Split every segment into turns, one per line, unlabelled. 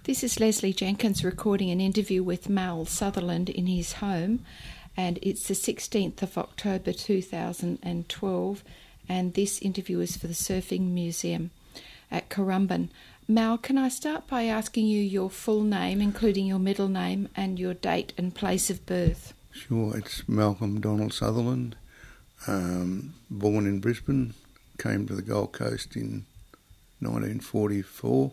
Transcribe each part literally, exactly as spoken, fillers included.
This is Leslie Jenkins recording an interview with Mal Sutherland in his home, and it's the sixteenth of October two thousand twelve, and this interview is for the Surfing Museum at Currumbin. Mal, can I start by asking you your full name, including your middle name and your date and place of birth?
Sure, it's Malcolm Donald Sutherland, um, born in Brisbane, came to the Gold Coast in nineteen forty-four,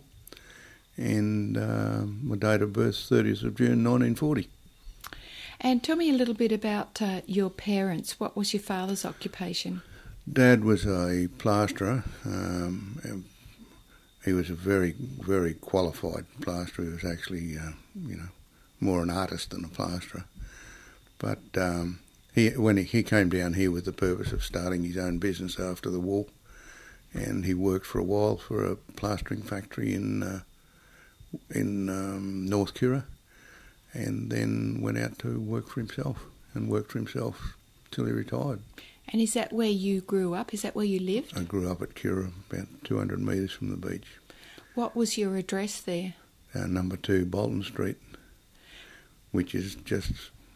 and uh, my date of birth is thirtieth of June nineteen forty.
And tell me a little bit about uh, your parents. What was your father's occupation? Dad
was a plasterer. Um, he was a very, very qualified plasterer. He was actually, uh, you know, more an artist than a plasterer. But um, he, when he, he came down here with the purpose of starting his own business after the war, and he worked for a while for a plastering factory in uh, in um, North Kira, and then went out to work for himself and worked for himself till he retired.
And is that where you grew up? Is that where you lived?
I grew up at Kira, about two hundred metres from the beach.
What was your address there?
Uh, number two, Bolton Street, which is just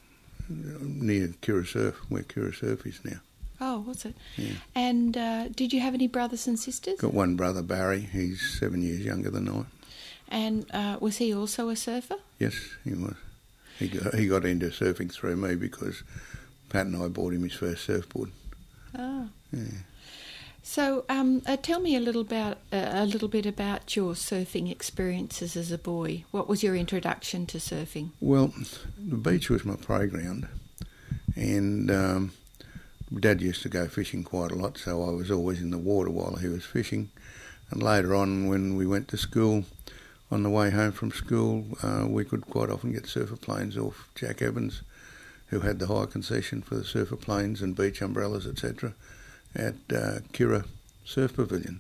near Kira Surf, where Kira Surf is now.
Oh, was it?
Yeah.
And uh, did you have any brothers and sisters?
Got one brother, Barry. He's seven years younger than I.
And uh, was he also a surfer?
Yes, he was. He got, he got into surfing through me because Pat and I bought him his first surfboard.
Oh.
Yeah.
So, um, uh, tell me a little about uh, a little bit about your surfing experiences as a boy. What was your introduction to surfing?
Well, the beach was my playground, and um, Dad used to go fishing quite a lot, so I was always in the water while he was fishing. And later on, when we went to school, on the way home from school, uh, we could quite often get surfer planes off Jack Evans, who had the hire concession for the surfer planes and beach umbrellas, et cetera, at uh, Kira Surf Pavilion.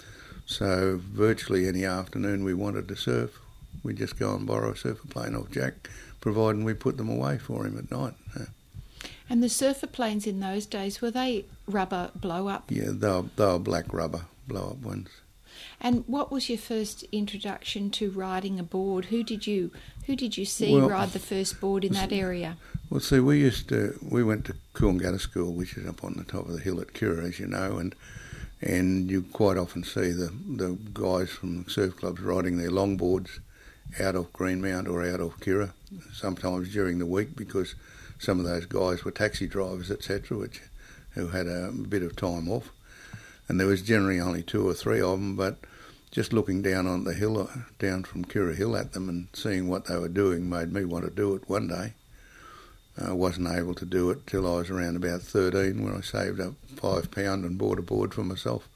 So virtually any afternoon we wanted to surf, we'd just go and borrow a surfer plane off Jack, providing we put them away for him at night. Uh,
and the surfer planes in those days, were they rubber blow-up?
Yeah, they were, they were black rubber blow-up ones.
And what was your first introduction to riding a board? Who did you who did you see
well,
ride the first board in that area?
Well, see, we used to we went to Coolangatta School, which is up on the top of the hill at Kira, as you know, and and you quite often see the the guys from the surf clubs riding their longboards out of Greenmount or out of Kira, sometimes during the week, because some of those guys were taxi drivers, et cetera, which who had a bit of time off. And there was generally only two or three of them, but just looking down on the hill, down from Kira Hill at them and seeing what they were doing made me want to do it one day. I wasn't able to do it till I was around about thirteen, when I saved up five pound and bought a board for myself.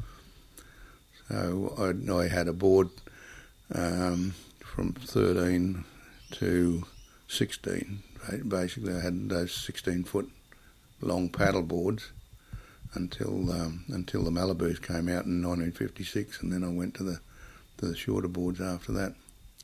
So I, I had a board um, from thirteen to sixteen. Basically, I had those sixteen-foot long paddle boards until um, until the Malibus came out in nineteen fifty-six, and then I went to the to the shorter boards after that.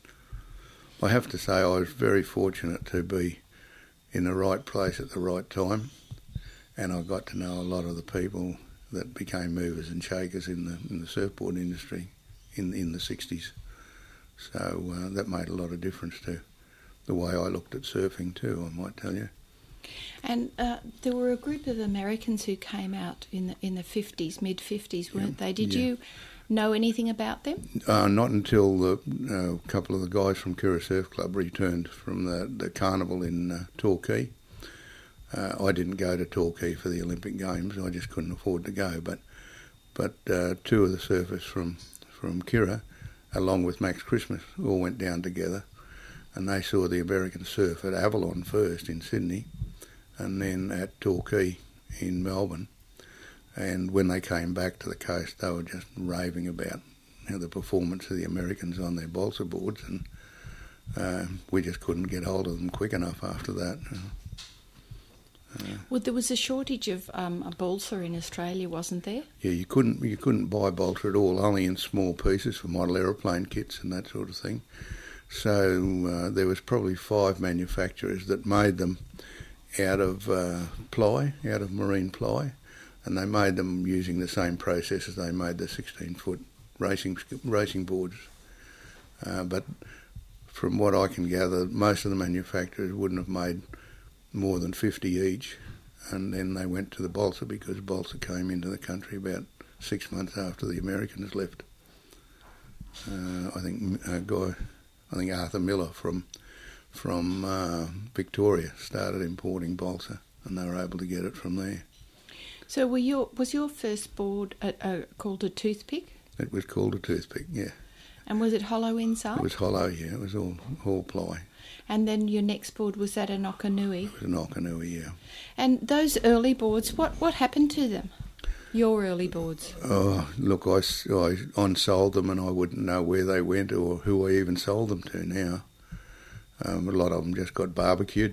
I have to say I was very fortunate to be in the right place at the right time, and I got to know a lot of the people that became movers and shakers in the in the surfboard industry in in the sixties. So uh, that made a lot of difference to the way I looked at surfing too, I might tell you.
And uh, there were a group of Americans who came out in the in the fifties, mid fifties, weren't yeah, they? Did yeah. you know anything about them?
Uh, not until the, uh, a couple of the guys from Kira Surf Club returned from the, the carnival in uh, Torquay. Uh, I didn't go to Torquay for the Olympic Games. I just couldn't afford to go. But but uh, two of the surfers from from Kira, along with Max Christmas, all went down together, and they saw the American surf at Avalon first in Sydney, and then at Torquay in Melbourne. And when they came back to the coast, they were just raving about you know, the performance of the Americans on their balsa boards, and uh, we just couldn't get hold of them quick enough after that. Uh,
well, there was a shortage of um, a balsa in Australia, wasn't there?
Yeah, you couldn't you couldn't buy balsa at all, only in small pieces for model aeroplane kits and that sort of thing. So uh, there was probably five manufacturers that made them out of uh, ply, out of marine ply, and they made them using the same process as they made the sixteen-foot racing racing boards. Uh, but from what I can gather, most of the manufacturers wouldn't have made more than fifty each, and then they went to the balsa because balsa came into the country about six months after the Americans left. Uh, I think a guy, I think Arthur Miller from from uh, Victoria started importing balsa, and they were able to get it from there.
So were your was your first board a, a, called a toothpick?
It was called a toothpick, yeah.
And was it hollow inside?
It was hollow, yeah. It was all all ply.
And then your next board, was that a Knockanui?
It was a Knockanui, yeah.
And those early boards, what, what happened to them? Your early boards?
Oh, look, I, I unsold them and I wouldn't know where they went or who I even sold them to now. Um, a lot of them just got barbecued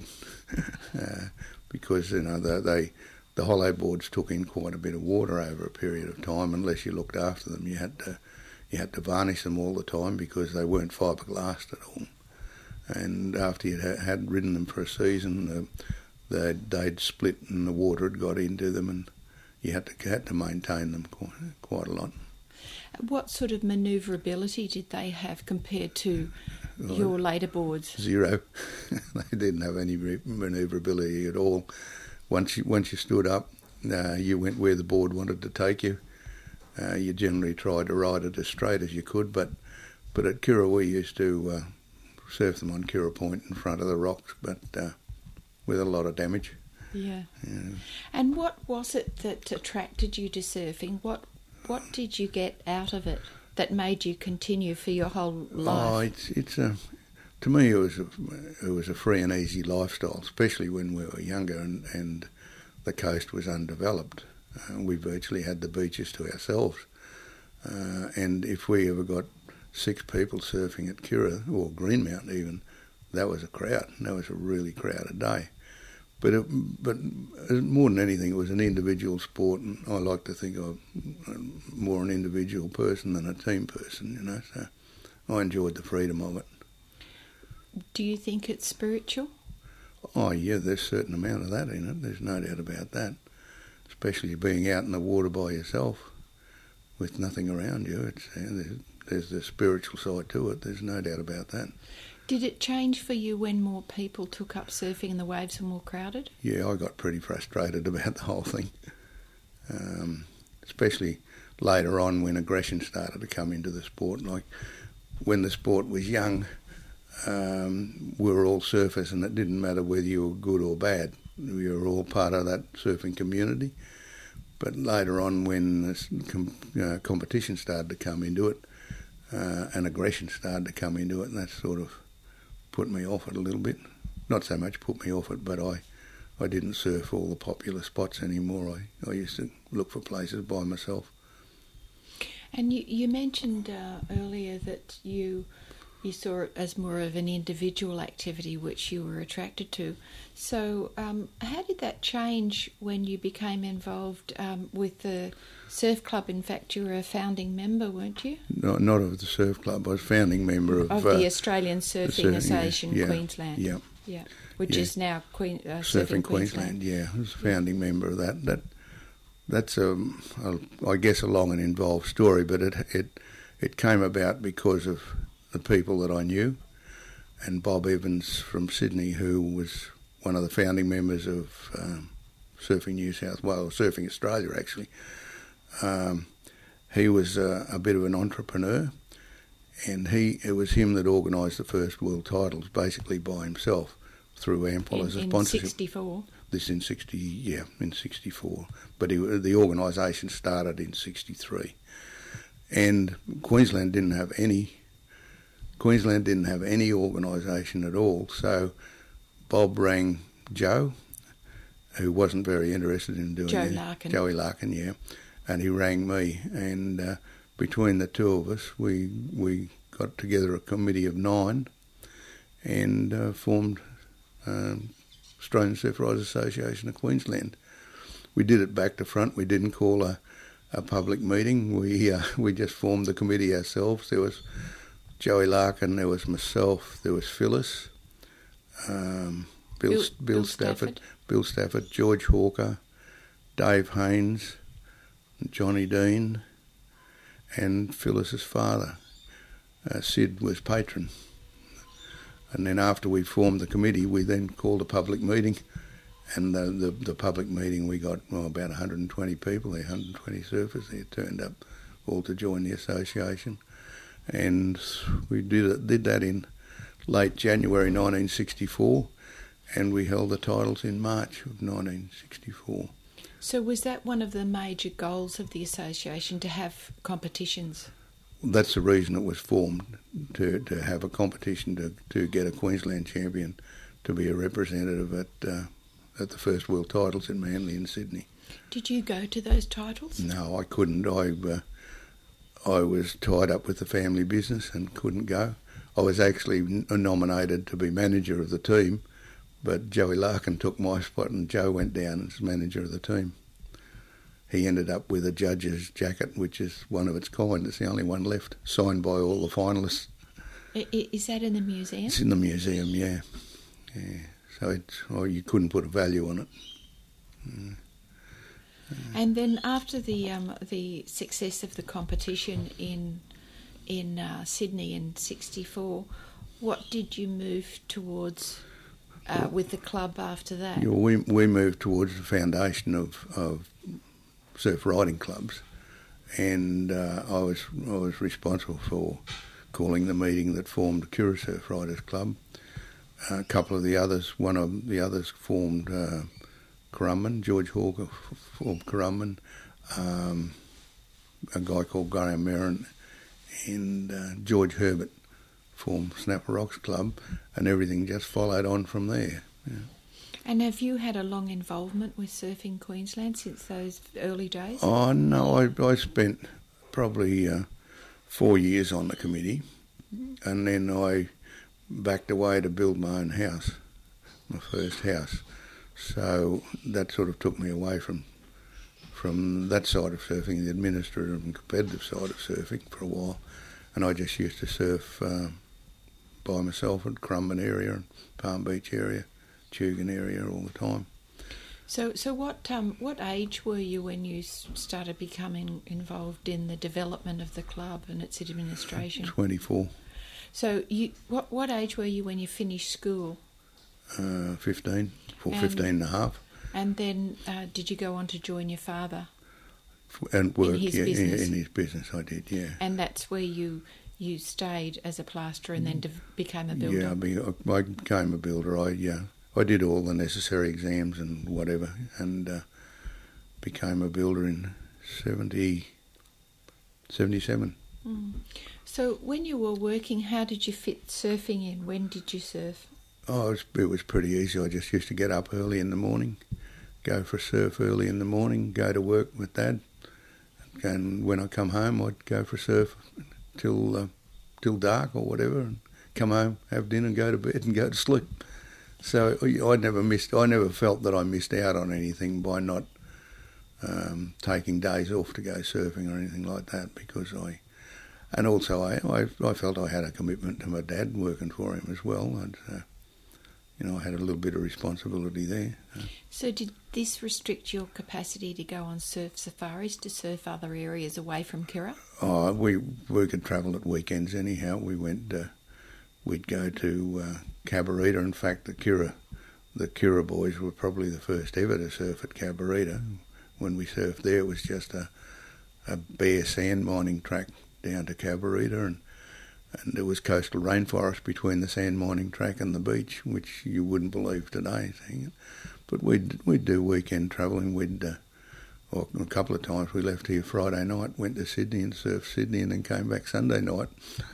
uh, because, you know, they, they the hollow boards took in quite a bit of water over a period of time. Unless you looked after them, you had to you had to varnish them all the time because they weren't fiberglassed at all. And after you had ridden them for a season, the, the, they'd split and the water had got into them, and you had to had to maintain them quite, quite a lot.
What sort of manoeuvrability did they have compared to well, your later boards?
Zero. They didn't have any manoeuvrability at all. Once you once you stood up, uh, you went where the board wanted to take you. Uh, you generally tried to ride it as straight as you could, but but at Kirra we used to uh, surf them on Kirra Point in front of the rocks, but uh, with a lot of damage.
Yeah.
yeah.
And what was it that attracted you to surfing? What what did you get out of it that made you continue for your whole life?
Oh, it's it's a to me it was a it was a free and easy lifestyle, especially when we were younger and, and the coast was undeveloped. Uh, we virtually had the beaches to ourselves, uh, and if we ever got six people surfing at Kirra or Greenmount even, that was a crowd. That was a really crowded day. But it, but more than anything, it was an individual sport, and I like to think I'm more an individual person than a team person, you know. So I enjoyed the freedom of it.
Do you think it's spiritual?
Oh yeah, there's a certain amount of that in it. There's no doubt about that. Especially being out in the water by yourself with nothing around you. It's uh, there's, there's the spiritual side to it. There's no doubt about that.
Did it change for you when more people took up surfing and the waves were more crowded?
Yeah, I got pretty frustrated about the whole thing, um, especially later on when aggression started to come into the sport. Like when the sport was young, um, we were all surfers and it didn't matter whether you were good or bad. We were all part of that surfing community. But later on when this com- uh, competition started to come into it, uh, and aggression started to come into it, and that sort of put me off it a little bit. Not so much put me off it, but I, I didn't surf all the popular spots anymore. I, I used to look for places by myself.
And you, you mentioned uh, earlier that you you saw it as more of an individual activity which you were attracted to. So um, how did that change when you became involved um, with the surf club? In fact, you were a founding member, weren't you?
No, not of the surf club. I was founding member of...
Of
uh,
the Australian Surfing
the surf,
Association,
yeah,
Queensland.
Yeah.
Yeah. Which
yeah.
is now Queen, uh,
Surfing,
Surfing Queensland.
Queensland. Yeah, I was a founding yeah. member of that. That That's, a, a, I guess, a long and involved story, but it it it came about because of the people that I knew, and Bob Evans from Sydney, who was one of the founding members of um, Surfing New South Wales, Surfing Australia actually. Um, he was uh, a bit of an entrepreneur, and he it was him that organised the first world titles basically by himself through Ample
in,
as a
in
sponsorship.
sixty-four.
This in sixty, yeah, in sixty-four. But he, the organisation started in sixty-three, and Queensland didn't have any. Queensland didn't have any organisation at all. So Bob rang Joe, who wasn't very interested in doing
Joe
it.
Larkin.
Joey Larkin, yeah, and he rang me, and uh, between the two of us, we we got together a committee of nine, and uh, formed. Um, Australian Surf Riders Association of Queensland. We did it back to front. We didn't call a, a public meeting. We uh, we just formed the committee ourselves. There was Joey Larkin, there was myself, there was Phyllis, um, Bill,
Bill,
Bill,
Bill
Stafford,
Stafford,
Bill Stafford, George Hawker, Dave Haynes, Johnny Dean, and Phyllis's father. Uh, Sid was patron. And then after we formed the committee, we then called a public meeting. And the, the, the public meeting, we got well, about one hundred twenty people there, one hundred twenty surfers there turned up all to join the association. And we did, did that in late January nineteen sixty-four, and we held the titles in March of nineteen sixty-four.
So was that one of the major goals of the association, to have competitions?
That's the reason it was formed, to, to have a competition to, to get a Queensland champion to be a representative at uh, at the first world titles in Manly and Sydney.
Did you go to those titles?
No, I couldn't. I uh, I was tied up with the family business and couldn't go. I was actually n- nominated to be manager of the team, but Joey Larkin took my spot and Joe went down as manager of the team. He ended up with a judge's jacket, which is one of its kind. It's the only one left, signed by all the finalists.
I, is that in the museum?
It's in the museum, yeah. Yeah. So it's, oh, you couldn't put a value on it. Mm.
And then after the um, the success of the competition in in uh, Sydney in sixty-four, what did you move towards uh, with the club after that?
Yeah, we we moved towards the foundation of, of surf riding clubs, and uh, I was I was responsible for calling the meeting that formed the Kura Surf Riders Club. A couple of the others, one of the others formed uh, Currumbin, George Hawker formed Currumbin, um, a guy called Graham Merrin, and uh, George Herbert formed Snapper Rocks Club, and everything just followed on from there. Yeah.
And have you had a long involvement with Surfing Queensland since those early days?
Oh, no, I, I spent probably uh, four years on the committee, and then I backed away to build my own house, my first house. So that sort of took me away from from that side of surfing, the administrative and competitive side of surfing, for a while. And I just used to surf uh, by myself at Currumbin area and Palm Beach area, Tugun area all the time.
So, so what um, what age were you when you started becoming involved in the development of the club and its administration?
twenty-four.
So, you what what age were you when you finished school?
Uh, fifteen, or
And-
fifteen and a half.
And then uh, did you go on to join your father?
And work,
his
yeah, in,
business?
in his business I did, yeah.
And that's where you you stayed as a plasterer and then de- became a builder?
Yeah, I, be, I became a builder. I yeah, I did all the necessary exams and whatever, and uh, became a builder in seventy, seventy-seven.
Mm. So when you were working, how did you fit surfing in? When did you surf?
Oh, it was, it was pretty easy. I just used to get up early in the morning, go for a surf early in the morning, go to work with Dad, and when I come home, I'd go for a surf till uh, till dark or whatever, and come home, have dinner, go to bed, and go to sleep. So I never missed. I never felt that I missed out on anything by not um, taking days off to go surfing or anything like that, because I. And also, I, I I felt I had a commitment to my dad, working for him as well. I'd, uh, you know, I had a little bit of responsibility there.
So did this restrict your capacity to go on surf safaris, to surf other areas away from Kira?
Oh, we we could travel at weekends anyhow. We went. Uh, we'd go to uh, Cabarita. In fact, the Kira, the Kira boys were probably the first ever to surf at Cabarita. When we surfed there, it was just a a bare sand mining track down to Cabarita, and and there was coastal rainforest between the sand mining track and the beach, which you wouldn't believe today. But we'd we'd do weekend travelling. We'd uh, or a couple of times we left here Friday night, went to Sydney and surfed Sydney, and then came back Sunday night.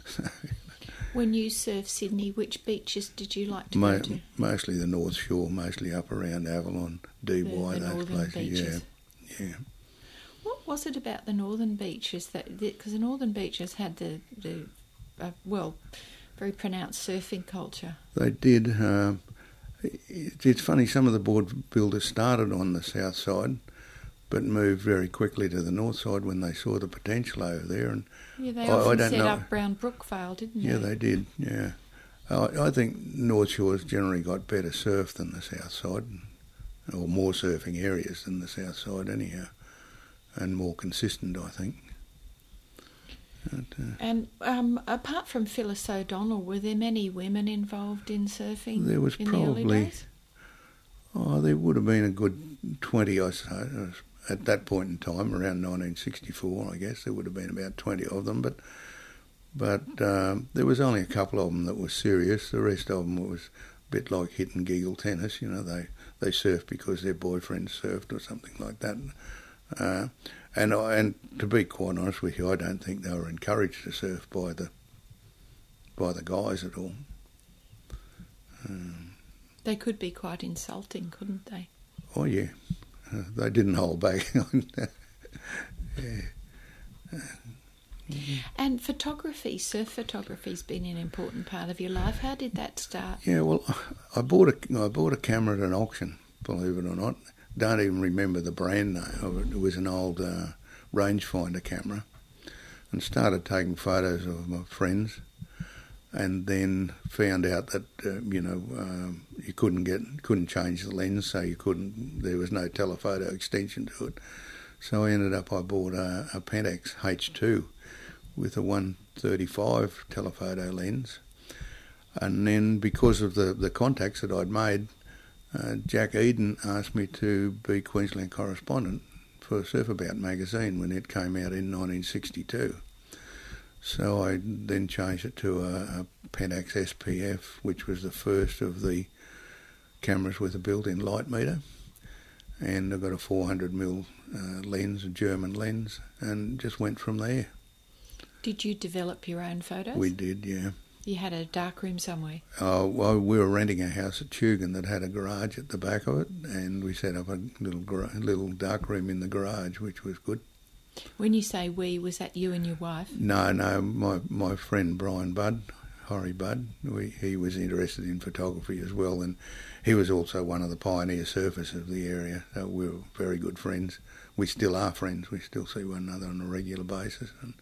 When you surfed Sydney, which beaches did you like to
Mo-
go to?
Mostly the North Shore, mostly up around Avalon, D Y,
The- the
those
northern
places.
beaches.
Yeah, yeah.
What was it about the northern beaches that, because the northern beaches had the, the uh, well, very pronounced surfing culture?
They did. Um, it, it's funny, some of the board builders started on the south side, but moved very quickly to the north side when they saw the potential over there. And
Yeah, they
I- I
often
don't
set
know.
up Brown Brookvale, didn't
yeah,
they?
they did. Yeah, I, I think North Shore's generally got better surf than the south side, or more surfing areas than the south side anyhow, and more consistent, I think. But, uh,
And um, apart from Phyllis O'Donnell, were there many women involved in surfing
there was
in the early
probably,
days?
oh, there would have been a good twenty, I suppose, at that point in time, around nineteen sixty-four, I guess. There would have been about twenty of them, but but um, there was only a couple of them that were serious. The rest of them was a bit like hit and giggle tennis. You know, they, they surfed because their boyfriend surfed or something like that. Uh, and I, and to be quite honest with you, I don't think they were encouraged to surf by the by the guys at all. Um,
They could be quite insulting, couldn't they?
oh yeah, uh, they didn't hold back. yeah.
And photography, surf photography's been an important part of your life. How did that start?
Yeah, well, I bought a I bought a camera at an auction, believe it or not. Don't even remember the brand name of it. It was an old uh, rangefinder camera, and started taking photos of my friends, and then found out that uh, you know um, you couldn't get couldn't change the lens, so you couldn't. There was no telephoto extension to it. So I ended up I bought a, a Pentax H two with a one thirty-five telephoto lens, and then because of the the contacts that I'd made, uh, Jack Eden asked me to be Queensland correspondent for Surf About magazine when it came out in nineteen sixty-two. So I then changed it to a, a Pentax S P F, which was the first of the cameras with a built-in light meter, and I got a four hundred millimeter uh, lens, a German lens, and just went from there.
Did you develop your own photos?
We did, yeah.
You had a dark room somewhere?
Uh, well, we were renting a house at Tugun that had a garage at the back of it, and we set up a little gar- little dark room in the garage, which was good.
When you say we, was that you and your wife?
No, no, my my friend Brian Budd, Horry Budd, we, he was interested in photography as well, and he was also one of the pioneer surfers of the area, so we were very good friends. We still are friends, we still see one another on a regular basis, and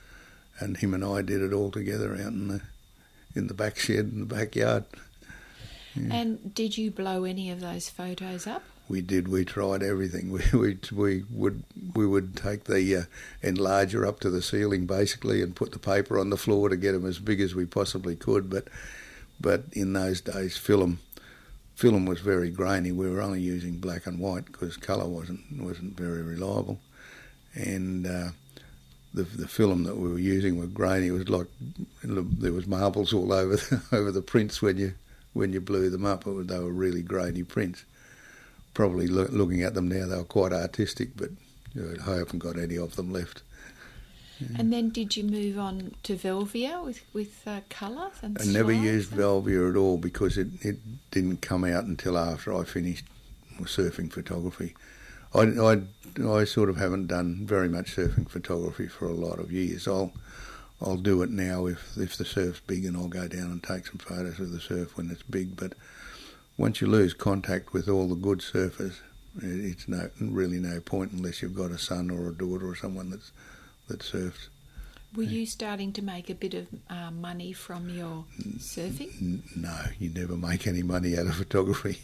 and him and I did it all together out in the in the back shed in the backyard. Yeah.
And did you blow any of those photos up?
We did. We tried everything. We we, we would we would take the uh, enlarger up to the ceiling basically and put the paper on the floor to get them as big as we possibly could. But but in those days, film film was very grainy. We were only using black and white because colour wasn't wasn't very reliable, and uh, the the film that we were using was grainy. It was like there was marbles all over the, over the prints when you when you blew them up. It was, they were really grainy prints. Probably lo- looking at them now, they were quite artistic, but you know, I haven't got any of them left. Yeah.
And then did you move on to Velvia with, with uh, colour and
I never
slides
used
and...
Velvia at all because it, it didn't come out until after I finished surfing photography. I, I, I sort of haven't done very much surfing photography for a lot of years. I'll I'll do it now if, if the surf's big, and I'll go down and take some photos of the surf when it's big, but once you lose contact with all the good surfers, it's no really no point unless you've got a son or a daughter or someone that's that surfs.
Were you starting to make a bit of uh, money from your surfing?
N- no, you never make any money out of photography.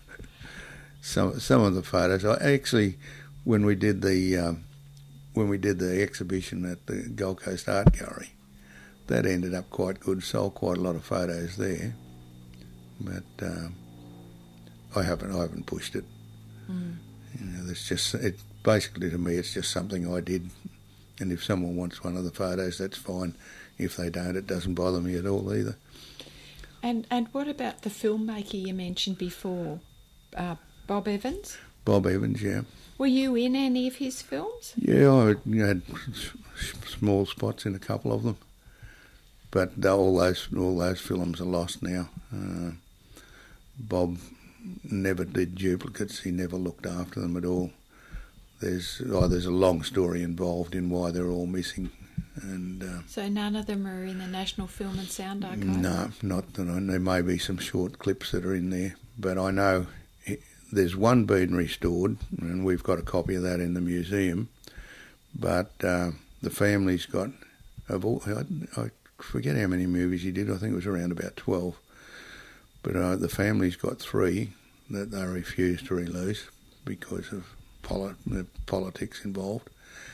some some of the photos, I actually, when we did the um, when we did the exhibition at the Gold Coast Art Gallery, that ended up quite good. Sold quite a lot of photos there, but. Um, I haven't. I haven't pushed it. Mm. You know, that's just it. Basically, to me, it's just something I did. And if someone wants one of the photos, that's fine. If they don't, it doesn't bother me at all either. And
and what about the filmmaker you mentioned before, uh, Bob Evans?
Bob Evans, yeah.
Were you in any of his films?
Yeah, I had small spots in a couple of them, but all those all those films are lost now. Uh, Bob never did duplicates. He never looked after them at all. There's oh, there's a long story involved in why they're all missing, and uh,
so none of them are in the National Film and Sound Archive.
No, not that I. There may be some short clips that are in there, but I know it, there's one been restored, and we've got a copy of that in the museum. But uh, the family's got. Of all, I, I forget how many movies he did. I think it was around about twelve. But uh, the family's got three that they refused to release because of poli- the politics involved.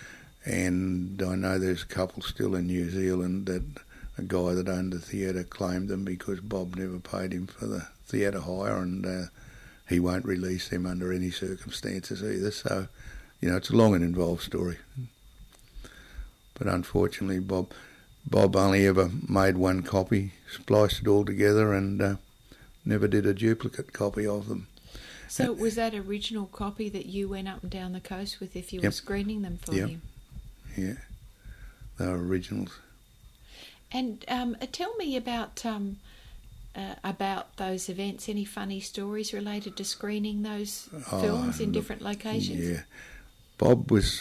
And I know there's a couple still in New Zealand that a guy that owned the theatre claimed them because Bob never paid him for the theatre hire, and uh, he won't release them under any circumstances either. So, you know, it's a long and involved story. But unfortunately, Bob Bob only ever made one copy, spliced it all together, and uh, never did a duplicate copy of them.
So was that original copy that you went up and down the coast with if you
Yep.
were screening them for
Yep.
him?
Yeah, they were originals.
And um, uh, tell me about um, uh, about those events. Any funny stories related to screening those
Oh,
films in
look,
different locations?
Yeah, Bob was.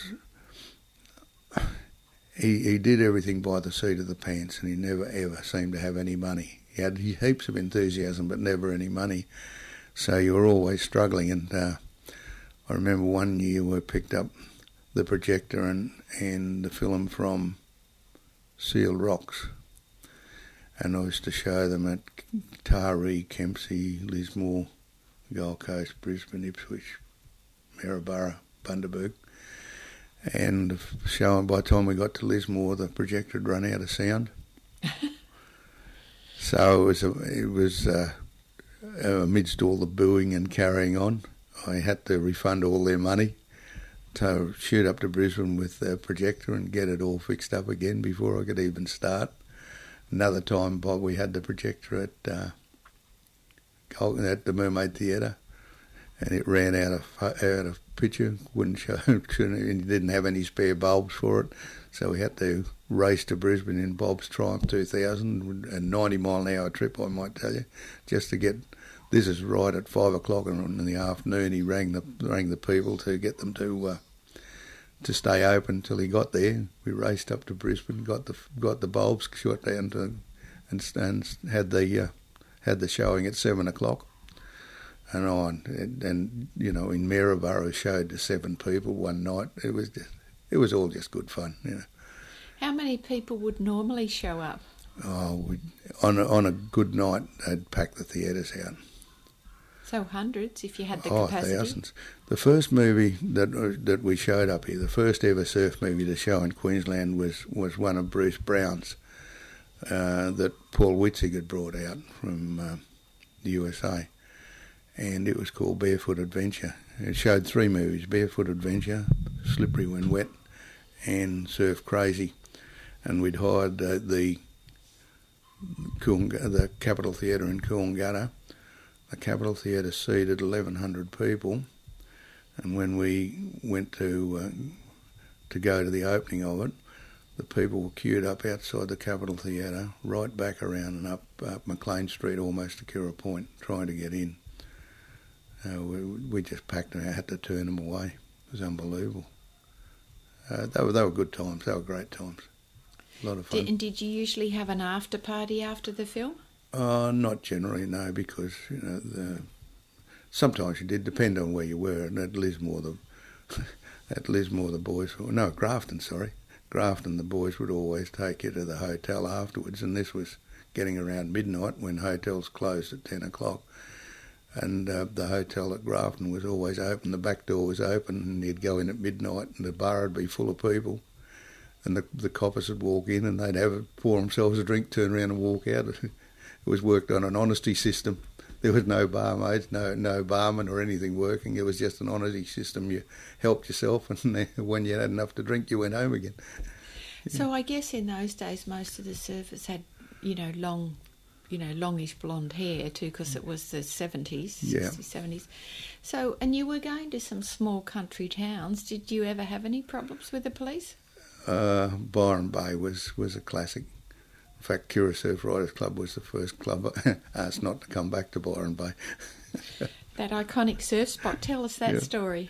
He he did everything by the seat of the pants, and he never ever seemed to have any money. He had heaps of enthusiasm, but never any money. So you were always struggling. And uh, I remember one year we picked up the projector and, and the film from Seal Rocks, and I was to show them at Taree, Kempsey, Lismore, Gold Coast, Brisbane, Ipswich, Maryborough, Bundaberg. And showing, by the time we got to Lismore, the projector had run out of sound. So it was, a, it was uh, amidst all the booing and carrying on, I had to refund all their money to shoot up to Brisbane with the projector and get it all fixed up again before I could even start. Another time, Bob, we had the projector at uh, at the Mermaid Theatre, and it ran out of out of picture. Wouldn't show, and didn't have any spare bulbs for it, so we had to race to Brisbane in Bob's Triumph two thousand, a ninety mile an hour trip, I might tell you, just to get. This is right at five o'clock in the afternoon. He rang the rang the people to get them to uh, to stay open till he got there. We raced up to Brisbane, got the got the bulbs shot down to, and, and had the uh, had the showing at seven o'clock. And on and, and you know in Maryborough showed to seven people one night. It was just, it was all just good fun, you know.
How many people would normally show up?
Oh, we, on a, on a good night, they'd pack the theatres out.
So hundreds, if you had the
oh,
capacity.
thousands. The first movie that that we showed up here, the first ever surf movie to show in Queensland was, was one of Bruce Brown's uh, that Paul Witzig had brought out from uh, the U S A, and it was called Barefoot Adventure. It showed three movies: Barefoot Adventure, Slippery When Wet, and Surf Crazy. And we'd hired uh, the Coolangatta, the Capitol Theatre in Coolangatta. The Capitol Theatre seated eleven hundred people, and when we went to uh, to go to the opening of it, the people were queued up outside the Capitol Theatre, right back around and up, up McLean Street almost to Kura Point, trying to get in. Uh, we, we just packed them, I had to turn them away. It was unbelievable. Uh, they were they were good times. They were great times. A lot of fun.
Did, and did you usually have an after party after the film?
Uh, not generally, no, because you know the, sometimes you did, depend on where you were. And at Lismore, the at Lismore the boys, no, Grafton, sorry, Grafton, the boys would always take you to the hotel afterwards, and this was getting around midnight when hotels closed at ten o'clock. And uh, the hotel at Grafton was always open. The back door was open, and you'd go in at midnight, and the bar would be full of people. And the the coppers would walk in, and they'd have a, pour themselves a drink, turn around, and walk out. It was worked on an honesty system. There was no barmaids, no no barman or anything working. It was just an honesty system. You helped yourself, and when you had enough to drink, you went home again.
So I guess in those days, most of the surfers had, you know, long, you know, longish blonde hair too, because it was the seventies,
Yeah.
sixties, seventies. So, and you were going to some small country towns. Did you ever have any problems with the police?
Uh, Byron Bay was, was a classic. In fact, Kura Surf Riders Club was the first club asked not to come back to Byron Bay.
That iconic surf spot. Tell us that
Yeah.
story.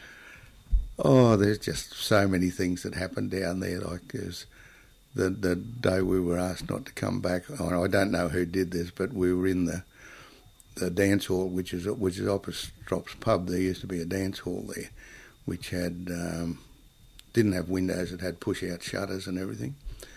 Oh, there's just so many things that happened down there. Like there's the the day we were asked not to come back. Oh, I don't know who did this, but we were in the the dance hall, which is which is opposite Strops Pub. There used to be a dance hall there, which had um, didn't have windows. It had push out shutters and everything.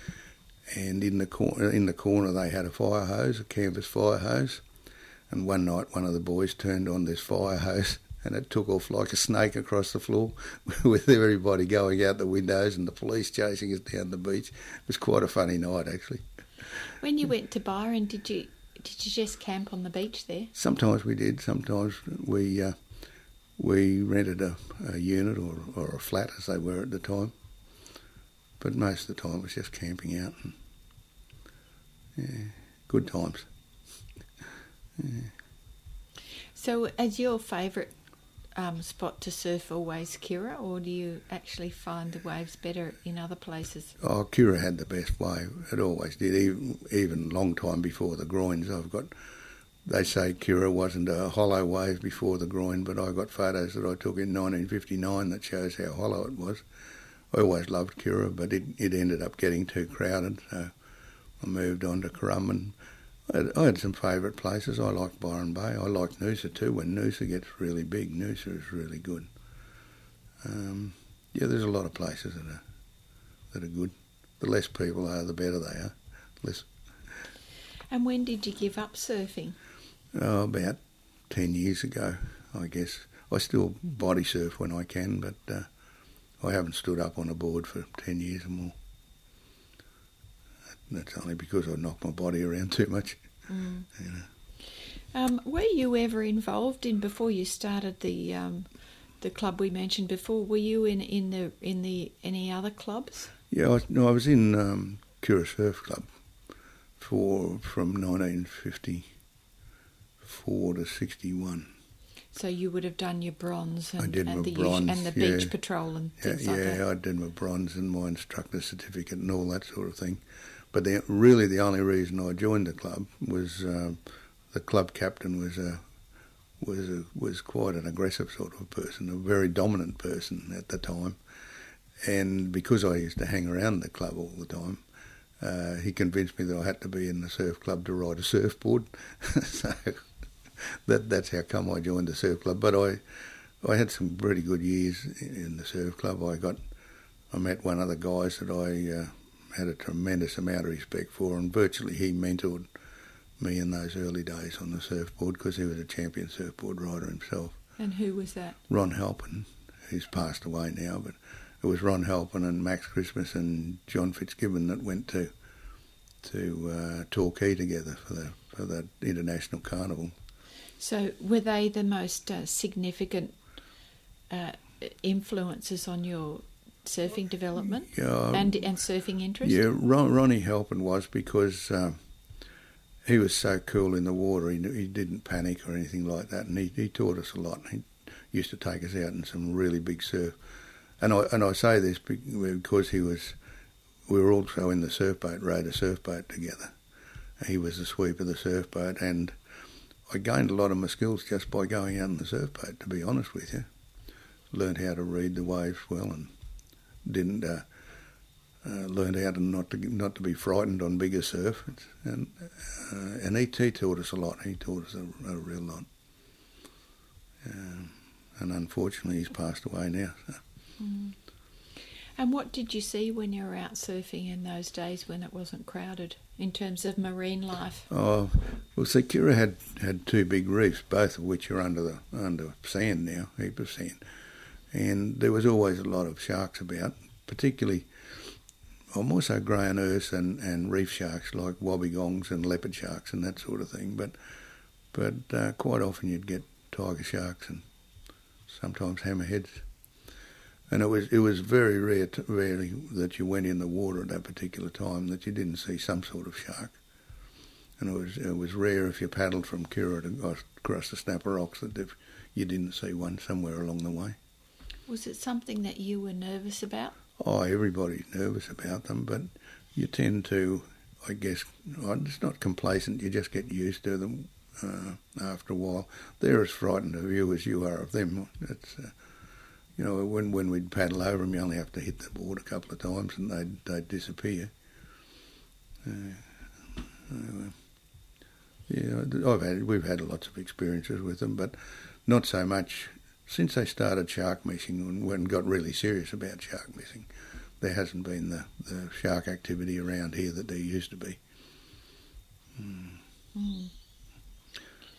And in the corner, in the corner, they had a fire hose, a canvas fire hose. And one night, one of the boys turned on this fire hose and it took off like a snake across the floor with everybody going out the windows and the police chasing us down the beach. It was quite a funny night, actually.
When you went to Byron, did you did you just camp on the beach there?
Sometimes we did. Sometimes we uh, we rented a, a unit or, or a flat, as they were at the time. But most of the time it was just camping out. And, yeah, good times. Yeah.
So is your favourite um, spot to surf always Kirra, or do you actually find the waves better in other places?
Oh, Kirra had the best wave. It always did, even, even long time before the groins. I've got, they say Kirra wasn't a hollow wave before the groin, but I got photos that I took in nineteen fifty-nine that shows how hollow it was. I always loved Kirra, but it, it ended up getting too crowded, so I moved on to Currumbin. I had, I had some favourite places. I liked Byron Bay. I liked Noosa too. When Noosa gets really big, Noosa is really good. Um, yeah, there's a lot of places that are that are good. The less people are, the better they are. Less.
And when did you give up surfing?
Oh, about ten years ago, I guess. I still body surf when I can, but uh, I haven't stood up on a board for ten years or more. That's only because I knock my body around too much.
Mm.
You know.
Um, were you ever involved in, before you started the um, the club we mentioned before? Were you in, in the in the any other clubs?
Yeah, I, no, I was in um, Kirra Surf Club for from nineteen fifty-four to sixty-one.
So you would have done your bronze and,
I did
and
my
the
bronze,
and the
yeah.
beach patrol and things
yeah,
like
yeah,
that.
Yeah, I did my bronze and my instructor certificate and all that sort of thing. But the, really the only reason I joined the club was uh, the club captain was a, was a, was quite an aggressive sort of person, a very dominant person at the time. And because I used to hang around the club all the time, uh, he convinced me that I had to be in the surf club to ride a surfboard. So that that's how come I joined the surf club. But I I had some pretty good years in the surf club. I got I met one of the guys that I uh, had a tremendous amount of respect for, and virtually he mentored me in those early days on the surfboard because he was a champion surfboard rider himself.
And who was that?
Ron Halpin, who's passed away now, but it was Ron Halpin and Max Christmas and John Fitzgibbon that went to to uh, Torquay together for the for the International Carnival.
So were they the most uh, significant uh, influences on your surfing development
Yeah,
and and surfing interest?
Yeah, Ron, Ronnie Halpin was because um, he was so cool in the water. He, he didn't panic or anything like that, and he, he taught us a lot. He used to take us out in some really big surf. And I and I say this because he was. We were also in the surf boat, rode a surf boat together. He was the sweep of the surf boat, and I gained a lot of my skills just by going out in the surf boat, to be honest with you. Learned how to read the waves well, and didn't uh, uh, learned how to not to not to be frightened on bigger surf. It's, and uh, and he, he taught us a lot. He taught us a, a real lot. Um, and unfortunately, he's passed away now. So.
Mm. And what did you see when you were out surfing in those days when it wasn't crowded in terms of marine life?
Oh, well, see, Kirra had, had two big reefs, both of which are under the under sand now, heap of sand. And there was always a lot of sharks about, particularly, well, more so grey and earth and, and reef sharks like wobbegongs and leopard sharks and that sort of thing. But but uh, quite often you'd get tiger sharks and sometimes hammerheads. And it was it was very rare, to, rarely that you went in the water at that particular time that you didn't see some sort of shark. And it was it was rare if you paddled from Kirra to across the Snapper Rocks that if you didn't see one somewhere along the way.
Was it something that you were nervous about?
Oh, everybody's nervous about them, but you tend to, I guess, it's not complacent. You just get used to them uh, after a while. They're as frightened of you as you are of them. It's uh, You know, when when we'd paddle over them, you only have to hit the board a couple of times and they'd, they'd disappear. Uh, uh, yeah, I've had we've had lots of experiences with them, but not so much since they started shark meshing and when got really serious about shark meshing. There hasn't been the, the shark activity around here that there used to be. Mm.
Mm.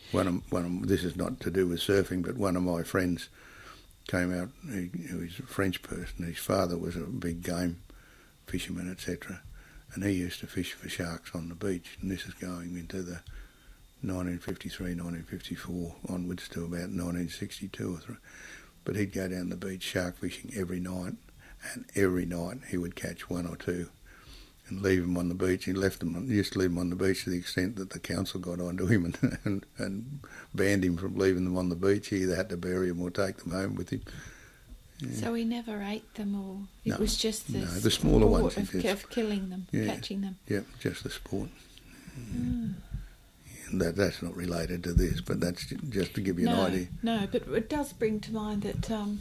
one of, one of, this is not to do with surfing, but one of my friends came out, he, he was a French person, his father was a big game fisherman, et cetera, and he used to fish for sharks on the beach, and this is going into the nineteen fifty-three, nineteen fifty-four onwards to about nineteen sixty-two or three. But he'd go down the beach shark fishing every night, and every night he would catch one or two and leave them on the beach. He left them on, he used to leave them on the beach to the extent that the council got onto him and, and, and banned him from leaving them on the beach. He either had to bury them or take them home with him. Yeah.
So he never ate them, or it
no,
was just the,
no, the smaller ones
of, of killing them,
yeah,
catching them.
Yeah, just the sport.
Mm.
And that, that's not related to this, but that's just to give you
no,
an idea.
No, but it does bring to mind that um,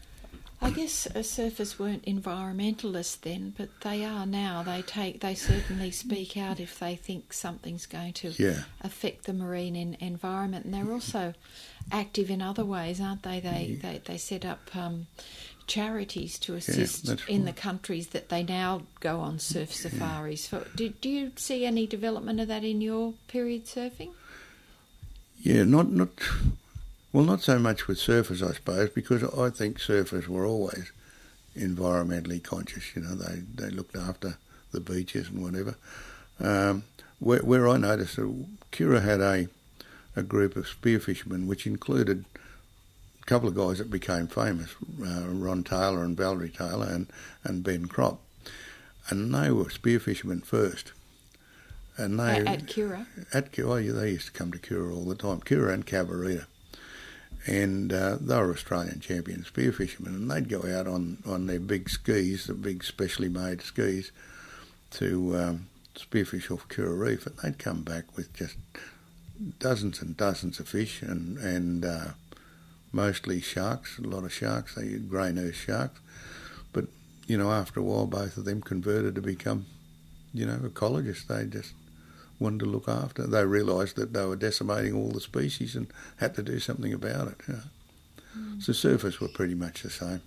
I guess uh, surfers weren't environmentalists then, but they are now. They take, they certainly speak out if they think something's going to
yeah.
affect the marine en- environment, and they're also active in other ways, aren't they? They yeah. they, they set up um, charities to assist
yeah,
in
right.
the countries that they now go on surf safaris. Yeah. Do, do you see any development of that in your period surfing?
Yeah, not not well, not so much with surfers, I suppose, because I think surfers were always environmentally conscious. You know, they they looked after the beaches and whatever. Um, where, where I noticed that Kura had a a group of spearfishermen, which included a couple of guys that became famous, uh, Ron Taylor and Valerie Taylor and, and Ben Crop. And they were spearfishermen first. And they,
at, at Kura?
At Kura, oh, yeah, they used to come to Kura all the time, Kura and Cabarita. And uh, they were Australian champion spearfishermen, and they'd go out on, on their big skis, the big specially made skis, to um, spearfish off Kura Reef, and they'd come back with just dozens and dozens of fish, and, and uh, mostly sharks, a lot of sharks, they grey nurse sharks. But, you know, after a while, both of them converted to become, you know, ecologists. They just wanted to look after. They realised that they were decimating all the species and had to do something about it. You know. Mm. So surfers were pretty much the same.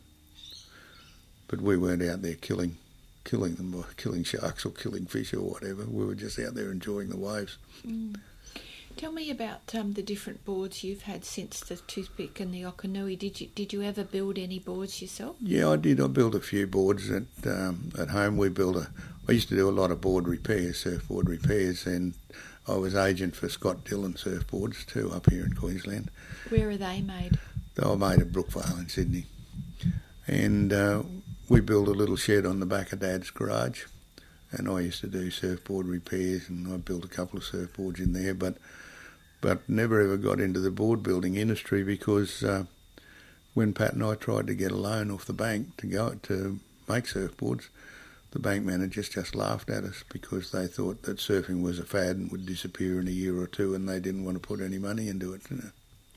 But we weren't out there killing killing them or killing sharks or killing fish or whatever. We were just out there enjoying the waves.
Mm. Tell me about um, the different boards you've had since the Toothpick and the Okanui. Did you did you ever build any boards yourself?
Yeah, I did. I built a few boards at um, at home. We built a. I used to do a lot of board repairs, surfboard repairs, and I was agent for Scott Dillon surfboards too up here in Queensland.
Where are they made?
They were made at Brookvale in Sydney, and uh, we built a little shed on the back of Dad's garage, and I used to do surfboard repairs, and I built a couple of surfboards in there, but. but never ever got into the board building industry because uh, when Pat and I tried to get a loan off the bank to go to make surfboards, the bank managers just laughed at us because they thought that surfing was a fad and would disappear in a year or two, and they didn't want to put any money into it. You know.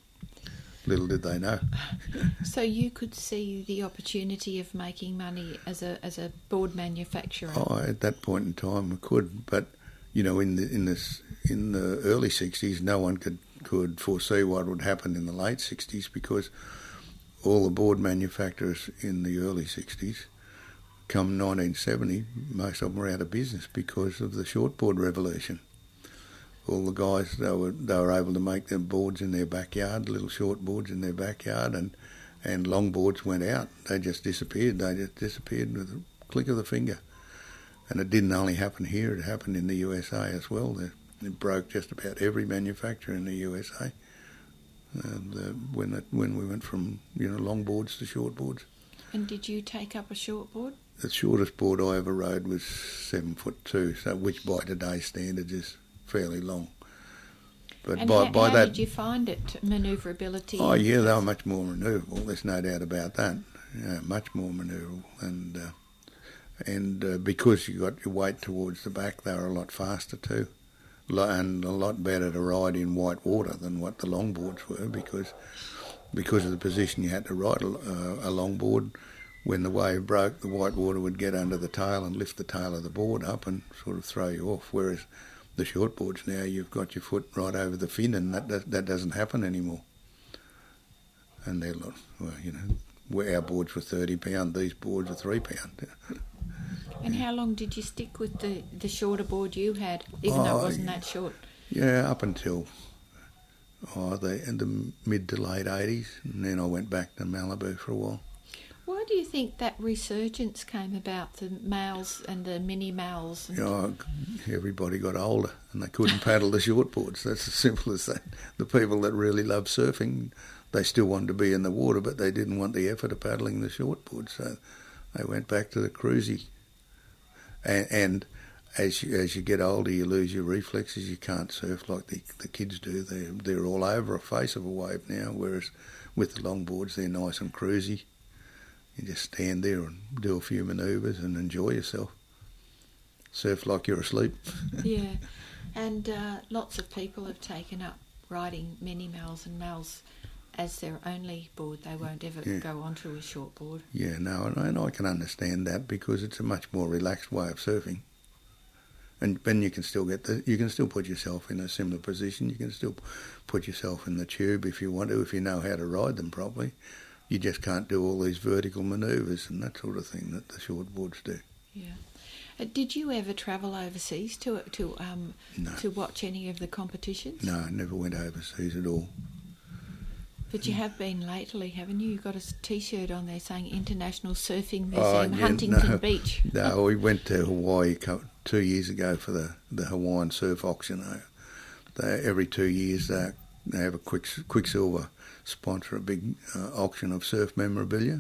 Little did they know.
So you could see the opportunity of making money as a as a board manufacturer.
Oh, at that point in time, we could, but you know, in the in this in the early sixties, no one could could foresee what would happen in the late sixties because all the board manufacturers in the early sixties, come nineteen seventy, most of them were out of business because of the shortboard revolution. All the guys, they were they were able to make their boards in their backyard, little short boards in their backyard, and and long boards went out. They just disappeared. They just disappeared with a click of the finger. And it didn't only happen here; it happened in the U S A as well. It broke just about every manufacturer in the U S A. And, uh, when it, when we went from you know long boards to short boards.
And did you take up a short board?
The shortest board I ever rode was seven foot two, so which by today's standards is fairly long. But
and
by
how,
by
how
that,
did you find it, manoeuvrability?
Oh yeah, they were much more manoeuvrable. There's no doubt about that. Yeah, much more manoeuvrable, and uh, and uh, because you got your weight towards the back, they were a lot faster too, and a lot better to ride in white water than what the longboards were because because of the position you had to ride a, a longboard. When the wave broke, the white water would get under the tail and lift the tail of the board up and sort of throw you off. Whereas the short boards now, you've got your foot right over the fin, and that that, that doesn't happen anymore. And they're like, well, you know, where our boards were thirty pound, these boards are three pound.
And how long did you stick with the, the shorter board you had, even oh, though it wasn't that short?
Yeah, up until oh, the, in the mid to late eighties, and then I went back to Malibu for a while.
Why do you think that resurgence came about, the males and the mini males? And...
You know, everybody got older and they couldn't paddle the shortboards. That's as simple as that. The people that really love surfing, they still wanted to be in the water, but they didn't want the effort of paddling the shortboard, so they went back to the cruisy. And, and as you as you get older, you lose your reflexes. You can't surf like the the kids do. They're they're all over a face of a wave now, whereas with the longboards, they're nice and cruisy. You just stand there and do a few manoeuvres and enjoy yourself. Surf like you're asleep.
Yeah, and uh, lots of people have taken up riding mini males and males as their only board. They won't ever
Yeah.
go onto a short board.
Yeah, no, and I, and I can understand that because it's a much more relaxed way of surfing. And then you can still get the, you can still put yourself in a similar position. You can still put yourself in the tube if you want to, if you know how to ride them properly. You just can't do all these vertical manoeuvres and that sort of thing that the shortboards do.
Yeah. Uh, did you ever travel overseas to to um
No.
to watch any of the competitions?
No, I never went overseas at all.
But you have been lately, haven't you? You've got a s- T-shirt on there saying International Surfing
Oh,
Museum,
yeah,
Huntington
no.
Beach.
No, we went to Hawaii co- two years ago for the, the Hawaiian surf auction. They, they, every two years they, they have a quick, Quicksilver sponsor a big uh, auction of surf memorabilia.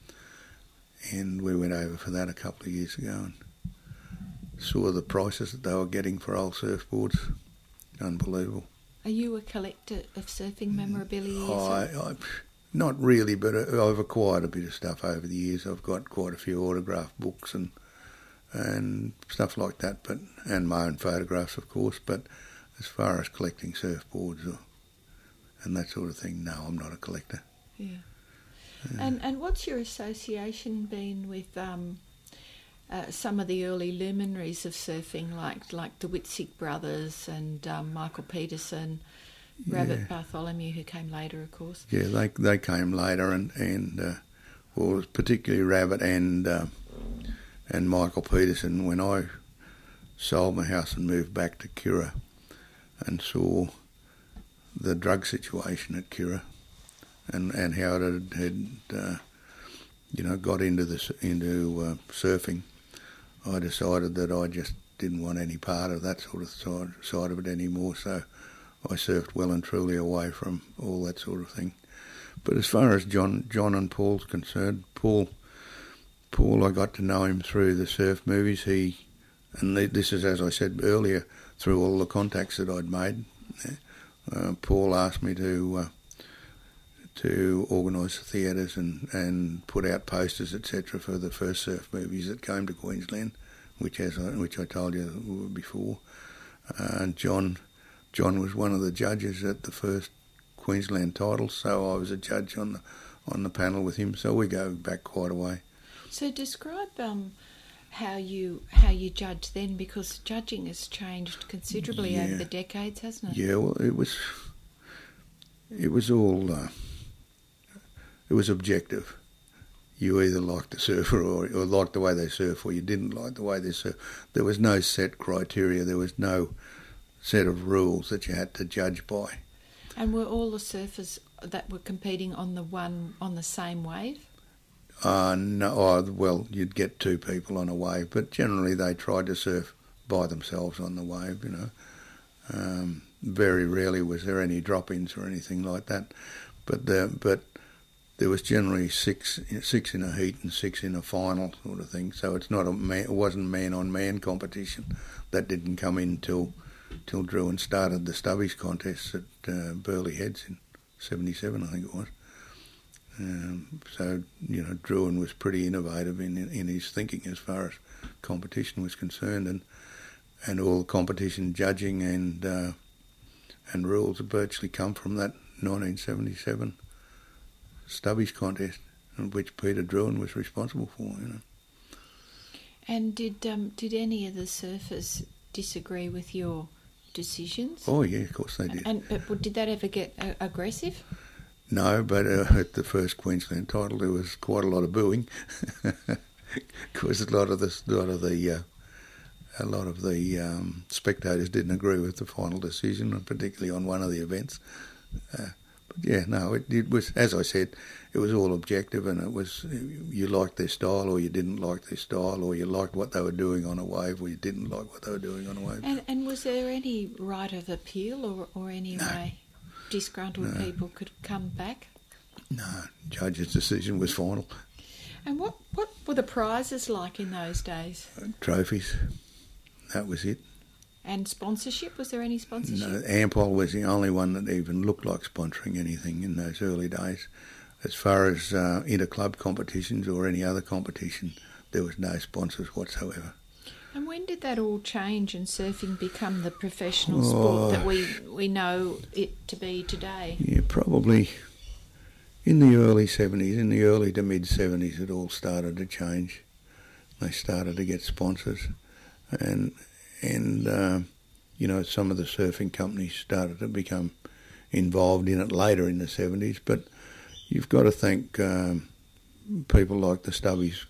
And we went over for that a couple of years ago and saw the prices that they were getting for old surfboards. Unbelievable.
Are you a collector of surfing memorabilia?
Oh, I,
yourself?
I, not really, but I've acquired a bit of stuff over the years. I've got quite a few autograph books and and stuff like that, but and my own photographs, of course. But as far as collecting surfboards or, and that sort of thing, no, I'm not a collector.
Yeah.
Yeah.
And and what's your association been with um, uh, some of the early luminaries of surfing, like like the Witzig brothers and um, Michael Peterson, Rabbit
Yeah.
Bartholomew, who came later, of course?
Yeah, they they came later, and and uh, well, particularly Rabbit and uh, and Michael Peterson. When I sold my house and moved back to Kira, and saw the drug situation at Kira, and and how it had, had uh, you know got into the into uh, surfing, I decided that I just didn't want any part of that sort of side, side of it anymore. So I surfed well and truly away from all that sort of thing. But as far as John, John and Paul's concerned, Paul, Paul, I got to know him through the surf movies. He, and this is as I said earlier, through all the contacts that I'd made. Uh, Paul asked me to uh, to organise the theatres and, and put out posters, et cetera, for the first surf movies that came to Queensland, which as I, which I told you before. Uh, and John. John was one of the judges at the first Queensland title, so I was a judge on the on the panel with him. So we go back quite a way.
So describe um, how you how you judge then, because judging has changed considerably
Yeah.
over the decades, hasn't it?
Yeah, well, it was it was all uh, it was objective. You either liked the surfer or, or liked the way they surf, or you didn't like the way they surf. There was no set criteria. There was no set of rules that you had to judge by.
And were all the surfers that were competing on the one on the same wave?
Uh, no, oh, well, you'd get two people on a wave, but generally they tried to surf by themselves on the wave, you know. Um, very rarely was there any drop-ins or anything like that. But the, but there was generally six six in a heat and six in a final sort of thing. So it's not a man, it wasn't man-on-man competition. That didn't come in till till Druin started the Stubbies contest at uh, Burleigh Heads in seventy-seven, I think it was. Um, so, you know, Druin was pretty innovative in, in in his thinking as far as competition was concerned, and and all the competition judging and uh, and rules have virtually come from that nineteen seventy-seven Stubbies contest, which Peter Druin was responsible for, you know.
And did um, did any of the surfers disagree with your decisions?
Oh yeah, of course they did.
And but did that ever get uh, aggressive?
No, but uh, at the first Queensland title, there was quite a lot of booing, because a lot of the a lot of the uh, a lot of the um, spectators didn't agree with the final decision, and particularly on one of the events. Uh, but yeah, no, it, it was, as I said, it was all objective, and it was, you liked their style or you didn't like their style, or you liked what they were doing on a wave or you didn't like what they were doing on a wave.
And, and was there any right of appeal or, or any
No.
way disgruntled
No.
people could come back?
No, judge's decision was final.
And what, what were the prizes like in those days?
Uh, trophies, that was it.
And sponsorship? Was there any sponsorship?
No, Ampol was the only one that even looked like sponsoring anything in those early days. As far as uh, inter-club competitions or any other competition, there was no sponsors whatsoever.
And when did that all change and surfing become the professional
Oh.
sport that we, we know it to be today?
Yeah, probably in the early seventies, in the early to mid-seventies, it all started to change. They started to get sponsors, and and uh, you know, some of the surfing companies started to become involved in it later in the seventies. But you've got to thank um, people like the Stubbies,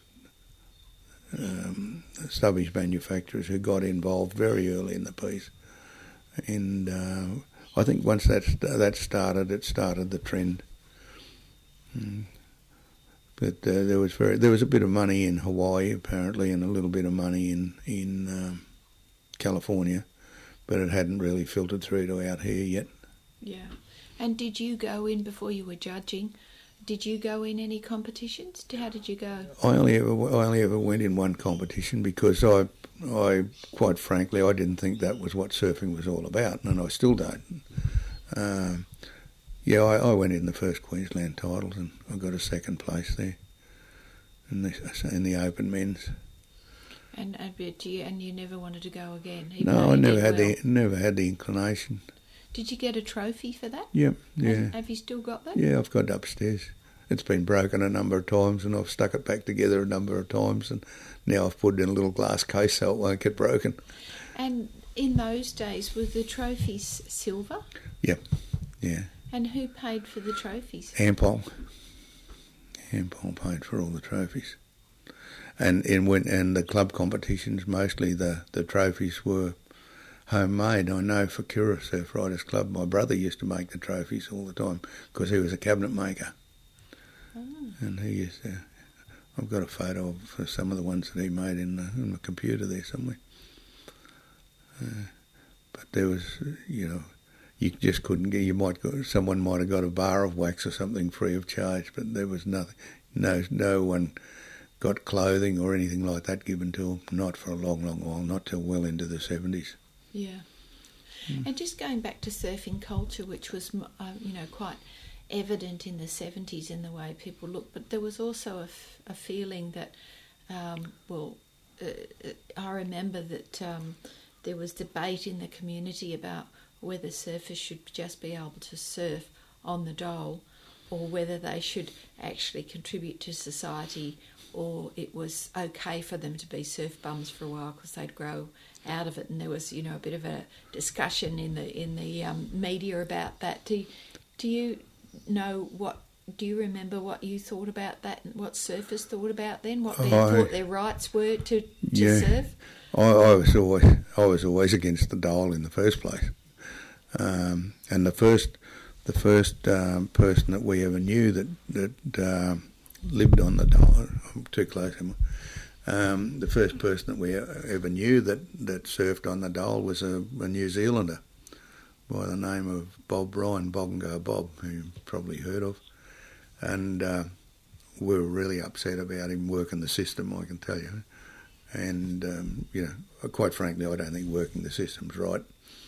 um, Stubbies manufacturers who got involved very early in the piece, and uh, I think once that that started, it started the trend. Mm. But uh, there was very there was a bit of money in Hawaii apparently, and a little bit of money in in um, California, but it hadn't really filtered through to out here yet.
Yeah. And did you go in before you were judging? Did you go in any competitions? How did you go?
I only ever I only ever went in one competition because I I quite frankly I didn't think that was what surfing was all about, and I still don't. Um, yeah, I, I went in the first Queensland titles and I got a second place there in the in the open men's.
And and, but you, and you never wanted to go again? even
No,
though
I
you
never
did
had
well?
the never had the inclination.
Did you get a trophy for that?
Yep, yeah,
Have, have you still got that?
yeah. I've got it upstairs. It's been broken a number of times, and I've stuck it back together a number of times, and now I've put it in a little glass case so it won't get broken.
And in those days, were the trophies silver?
Yep, yeah.
And who paid for the trophies?
Ampol. Ampol paid for all the trophies, and in when and the club competitions, mostly the, the trophies were homemade. I know for Kura Surf Riders Club, my brother used to make the trophies all the time because he was a cabinet maker.
Oh.
And he used to, I've got a photo of some of the ones that he made in the, in the computer there somewhere. Uh, but there was, you know, you just couldn't get, you might go, someone might have got a bar of wax or something free of charge, but there was nothing, no, no one got clothing or anything like that given to them, not for a long, long while, not till well into the seventies.
Yeah. Mm. And just going back to surfing culture, which was, uh, you know, quite evident in the seventies in the way people looked, but there was also a, f- a feeling that, um, well, uh, I remember that um, there was debate in the community about whether surfers should just be able to surf on the dole or whether they should actually contribute to society, or it was okay for them to be surf bums for a while because they'd grow out of it. And there was, you know, a bit of a discussion in the in the um, media about that. Do do you know what? Do you remember what you thought about that? And what surfers thought about then? What they
I,
thought their rights were to, to
yeah,
surf?
I, I was always I was always against the dole in the first place, um, and the first the first um, person that we ever knew that that uh, lived on the dole. I'm too close. Um, the first person that we ever knew that, that surfed on the dole was a, a New Zealander by the name of Bob Ryan, Bogngo Bob, who you've probably heard of. And uh, we were really upset about him working the system, I can tell you. And, um, you know, quite frankly, I don't think working the system's right.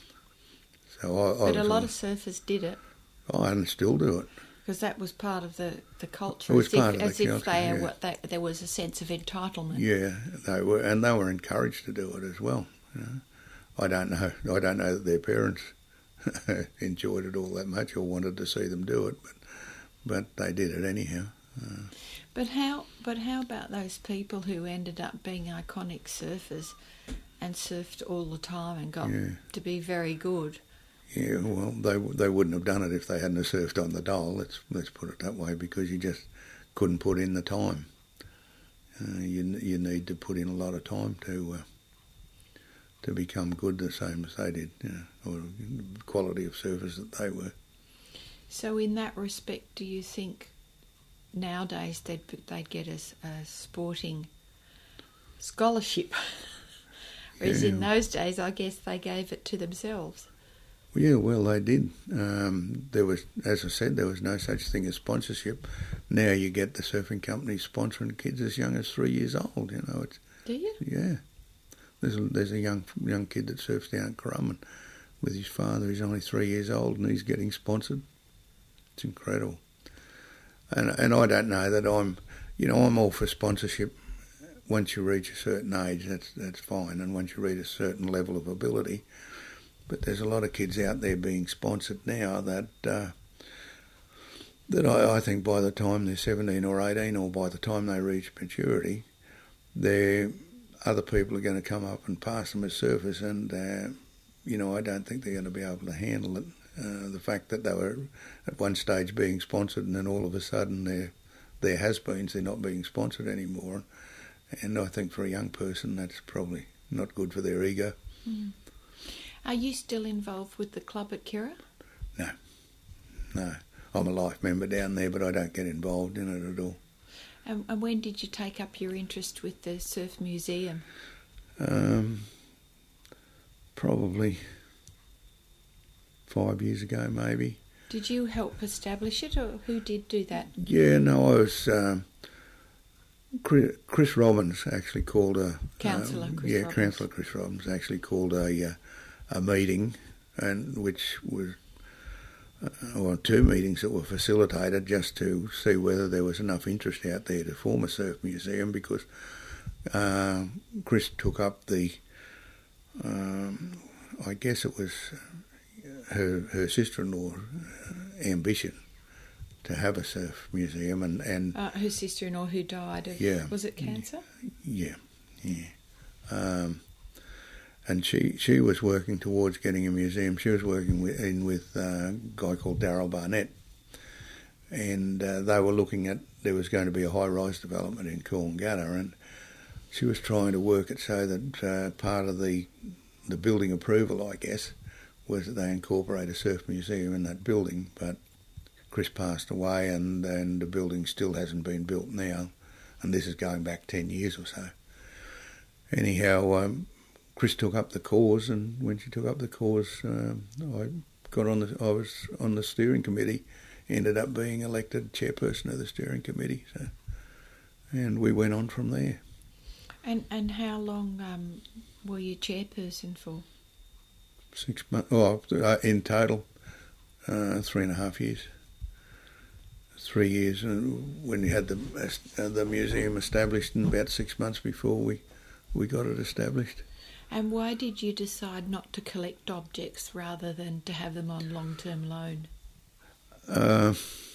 So I, I
But a lot
always,
of surfers did it.
I and still do it.
Because that was part of the, the culture,
It was
as
part
if,
of the
as if
culture,
they,
yeah.
what they, there was a sense of entitlement.
Yeah, they were, and they were encouraged to do it as well. You know, I don't know. I don't know that their parents enjoyed it all that much or wanted to see them do it, but but they did it anyhow. Uh,
But how? But how about those people who ended up being iconic surfers and surfed all the time and got
yeah,
to be very good?
yeah. Well, they they wouldn't have done it if they hadn't have surfed on the dole. Let's let's put it that way, because you just couldn't put in the time. Uh, you you need to put in a lot of time to uh, to become good, the same as they did, you know, or the quality of surfers that they were.
So in that respect, do you think nowadays they'd, they'd get a, a sporting scholarship? Whereas
Yeah.
in those days, I guess they gave it to themselves.
Yeah, well, they did. Um, there was, as I said, there was no such thing as sponsorship. Now you get the surfing companies sponsoring kids as young as three years old. You know, it's
Do you?
yeah. There's a, there's a young young kid that surfs down at Currumbin with his father. He's only three years old and he's getting sponsored. It's incredible. And and I don't know that I'm, you know, I'm all for sponsorship. Once you reach a certain age, that's that's fine, and once you reach a certain level of ability. But there's a lot of kids out there being sponsored now that uh, that I, I think by the time they're seventeen or eighteen, or by the time they reach maturity, they're, other people are going to come up and pass them as surfers, and uh, you know, I don't think they're going to be able to handle it. Uh, the fact that they were at one stage being sponsored, and then all of a sudden they're, they're has-beens, they're not being sponsored anymore. And I think for a young person that's probably not good for their ego.
Mm. Are you still involved with the club at Kirra?
No, no. I'm a life member down there, but I don't get involved in it at all.
And, and when did you take up your interest with the Surf Museum?
Um, probably five years ago, maybe.
Did you help establish it, or who did do that?
Yeah, no, I was... Um, Chris Robbins actually called a...
Councillor
um,
Chris
yeah,
Robbins.
Councillor Chris Robbins actually called a, uh, a meeting, and which was... Uh, or two meetings that were facilitated just to see whether there was enough interest out there to form a surf museum, because uh, Chris took up the... Um, I guess it was her, her sister-in-law ambition to have a surf museum, and, and
Uh, her sister-in-law who died of,
yeah,
was it cancer?
yeah, yeah. Um, and she she was working towards getting a museum. She was working with, in with uh, a guy called Daryl Barnett, and uh, they were looking at, there was going to be a high-rise development in Coolangatta, and she was trying to work it so that uh, part of the the building approval, I guess, was that they incorporate a surf museum in that building, but Chris passed away, and, and the building still hasn't been built now, and this is going back ten years or so. Anyhow, um, Chris took up the cause, and when she took up the cause, um, I got on the. I was on the steering committee, ended up being elected chairperson of the steering committee, so, and we went on from there.
And and how long um, were you chairperson for?
Six months. Oh, uh, in total, uh, three and a half years. Three years, and when we had the uh, the museum established, in about six months before we we got it established.
And why did you decide not to collect objects rather than to have them on long-term loan?
Uh,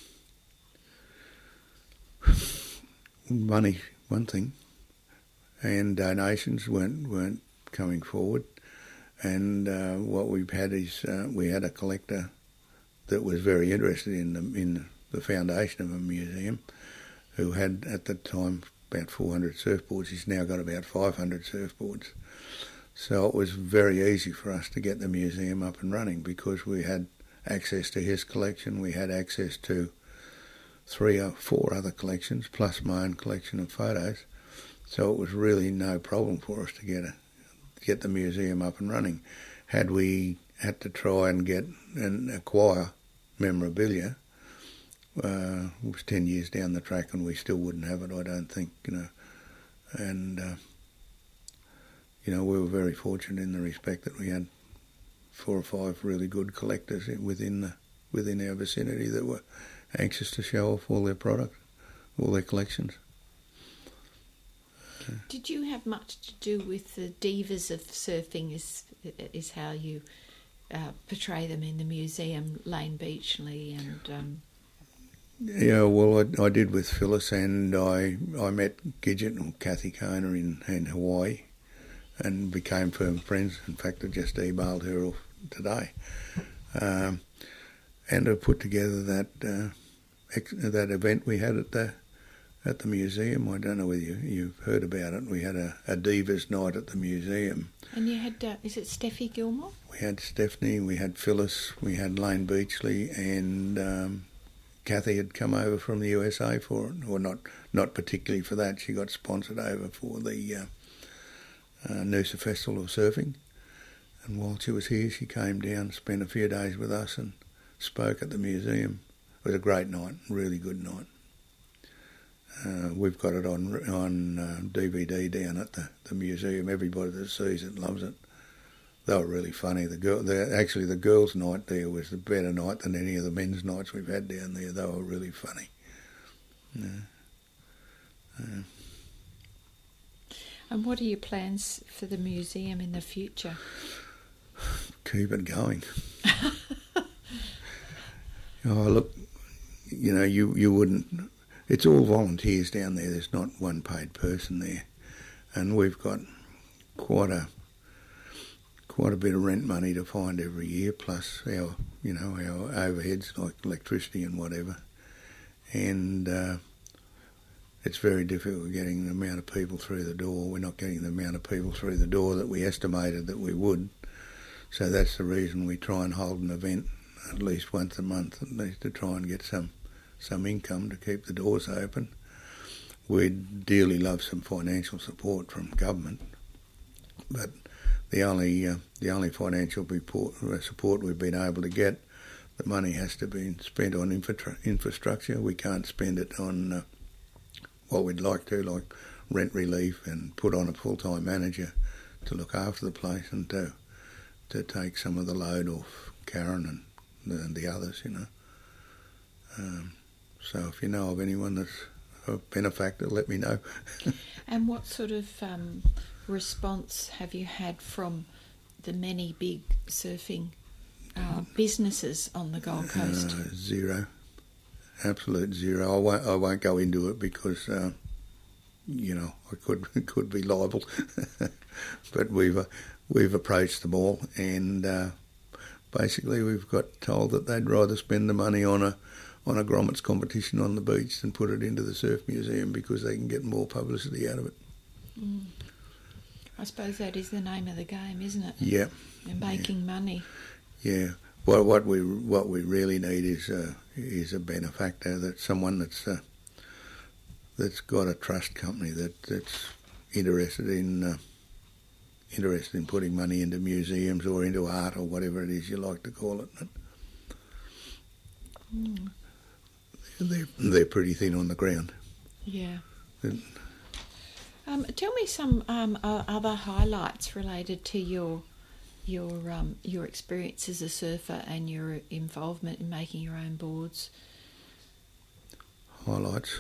money, one thing, and donations weren't weren't coming forward. And uh, what we've had is uh, we had a collector that was very interested in the, in the foundation of a museum, who had at the time about four hundred surfboards. He's now got about five hundred surfboards. So it was very easy for us to get the museum up and running, because we had access to his collection, we had access to three or four other collections, plus my own collection of photos. So it was really no problem for us to get a, get the museum up and running. Had we had to try and get and acquire memorabilia, uh, it was ten years down the track, and we still wouldn't have it, I don't think, you know. And uh, you know, we were very fortunate in the respect that we had four or five really good collectors within the within our vicinity that were anxious to show off all their product, all their collections.
Did you have much to do with the divas of surfing, is is how you uh, portray them in the museum, Lane Beachley and... Um...
Yeah, well, I, I did with Phyllis, and I I met Gidget and Kathy Kona in, in Hawaii and became firm friends. In fact, I just emailed her off today. Um, and I put together that uh, ex- that event we had at the at the museum. I don't know whether you, you've heard about it. We had a, a Divas night at the museum.
And you had, uh, is it Steffi Gilmore?
We had Stephanie, we had Phyllis, we had Lane Beachley, and um, Kathy had come over from the U S A for it, or not not particularly for that. She got sponsored over for the uh, uh, Noosa Festival of Surfing. And while she was here, she came down, spent a few days with us and spoke at the museum. It was a great night, really good night. Uh, we've got it on on uh, D V D down at the, the museum. Everybody that sees it loves it. They were really funny. The girl, the, actually, the girls' night there was the better night than any of the men's nights we've had down there. They were really funny. Yeah. Uh,
and what are your plans for the museum in the future?
Keep it going. Oh, look, you know, you, you wouldn't... It's all volunteers down there. There's not one paid person there. And we've got quite a quite a bit of rent money to find every year, plus our, you know, our overheads like electricity and whatever. And uh, it's very difficult getting the amount of people through the door. We're not getting the amount of people through the door that we estimated that we would. So that's the reason we try and hold an event at least once a month, at least to try and get some some income to keep the doors open. We'd dearly love some financial support from government, but the only uh, the only financial report, uh, support we've been able to get, the money has to be spent on infra- infrastructure. We can't spend it on uh, what we'd like to, like rent relief, and put on a full-time manager to look after the place and to to take some of the load off Karen and the, and the others, you know. Um, so if you know of anyone that's a benefactor, let me know.
And what sort of um, response have you had from the many big surfing uh, businesses on the Gold Coast?
Uh, zero. Absolute zero. I won't, I won't go into it because, uh, you know, I could could be liable. But we've uh, we've approached them all, and uh, basically we've got told that they'd rather spend the money on a on a grommets competition on the beach than put it into the surf museum because they can get more publicity out of it.
Mm. I suppose that is the name of the game, isn't it?
Yeah.
And making
yeah.
money.
Yeah. Well, what we what we really need is uh, is a benefactor, that someone that's uh, that's got a trust company that that's interested in uh, interested in putting money into museums or into art or whatever it is you like to call it.
Mm.
They're they're pretty thin on the ground.
Yeah.
And,
um, tell me some um, uh, other highlights related to your your um, your experience as a surfer and your involvement in making your own boards.
Highlights.